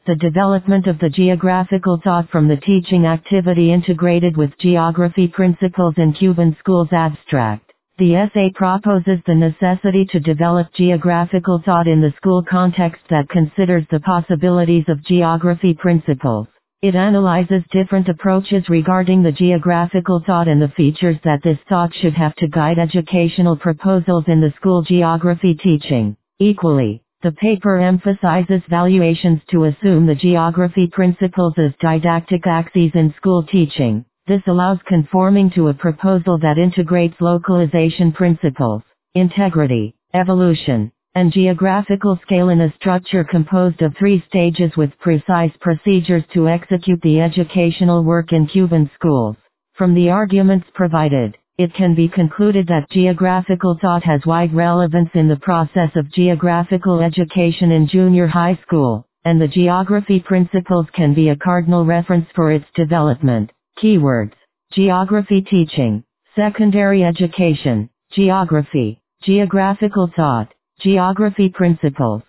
The development of the geographical thought from the teaching activity integrated with geography principles in Cuban schools abstract. The essay proposes the necessity to develop geographical thought in the school context that considers the possibilities of geography principles. It analyzes different approaches regarding the geographical thought and the features that this thought should have to guide educational proposals in the school geography teaching. Equally, the paper emphasizes valuations to assume the geography principles as didactic axes in school teaching. This allows conforming to a proposal that integrates localization principles, integrity, evolution, and geographical scale in a structure composed of 3 stages with precise procedures to execute the educational work in Cuban schools. From the arguments provided, it can be concluded that geographical thought has wide relevance in the process of geographical education in junior high school, and the geography principles can be a cardinal reference for its development. Keywords: geography teaching, secondary education, geography, geographical thought, geography principles.